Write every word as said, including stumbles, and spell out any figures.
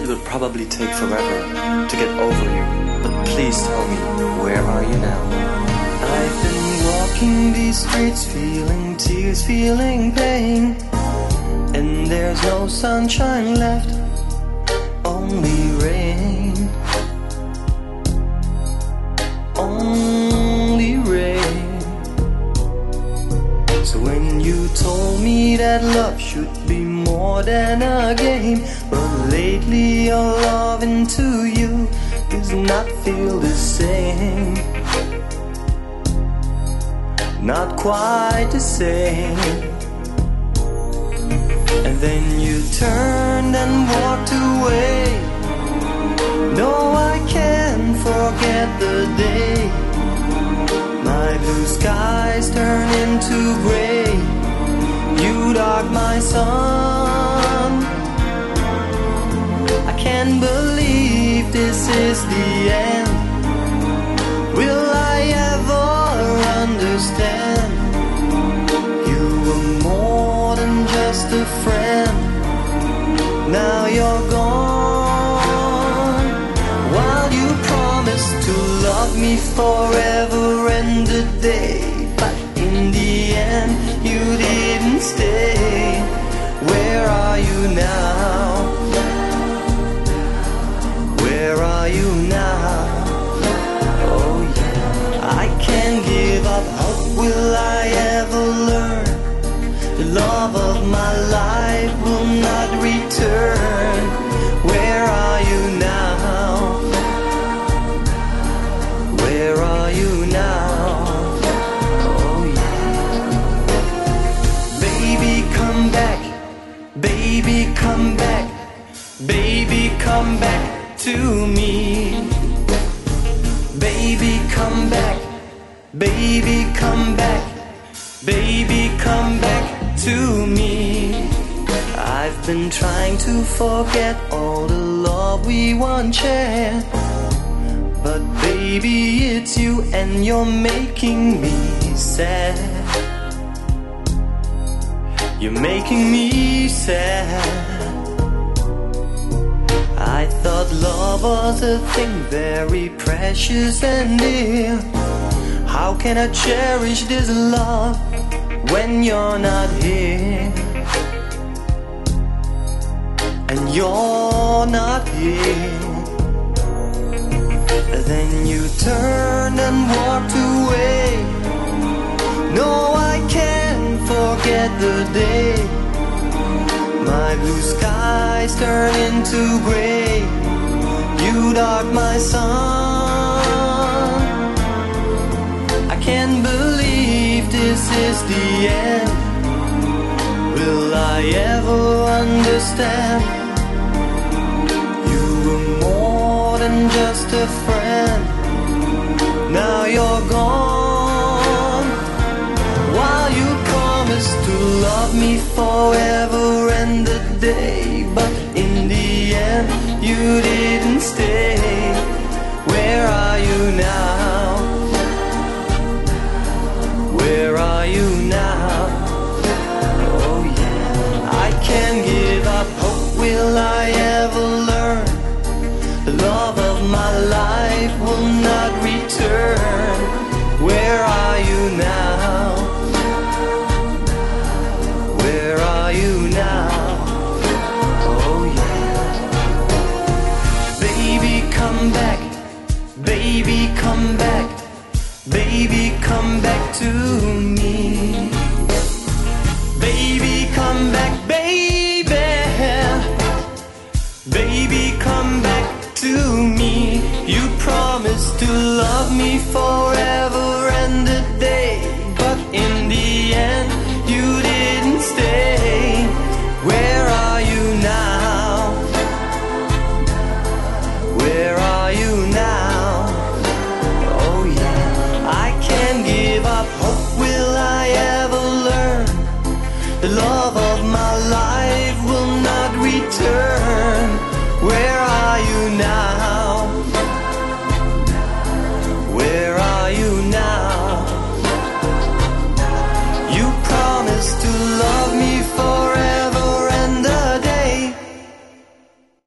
it will probably take forever to get over you, but please tell me, where are you now? I've been walking these streets, feeling tears, feeling pain, and there's no sunshine left, only rain, only rain. So when you told me that love should be more than a game, but lately your loving to you does not feel the same, not quite the same. And then you turned and walked away. No, I can't forget the day my blue skies turn into gray. You dark my sun. I can't believe this is the end. Will I ever understand? You were more than just a friend. Now you're gone. While you promised to love me forever and a day, but in the end you didn't stay. Where are you now? Where are you now? Oh yeah, I can't give up hope. Will I ever learn? The love of my life will not return. Where are you now? Where are you now? Oh yeah. Baby, come back. Baby, come back. Baby, come back to me. Baby, come back. Baby, come back. Baby, come back to me. I've been trying to forget all the love we once shared, but baby, it's you and you're making me sad. You're making me sad. I thought love was a thing very precious and dear. How can I cherish this love when you're not here? And you're not here. Then you turned and walked away. No, I can't forget the day my blue skies turn into gray. You dark my sun. I can't believe this is the end. Will I ever understand? You were more than just a friend. Now you're gone. While you promised to love me forever and a day, but in the end you didn't stay. Where are you now? Where are you now? Oh yeah, I can't give up hope. Will I ever learn? The love of my life will not return. Where are you now? Where are you now? Oh yeah. Baby, come back. Baby, come back. Baby, come back to me. Baby, come back, baby. Baby, come back to me. You promised to love me for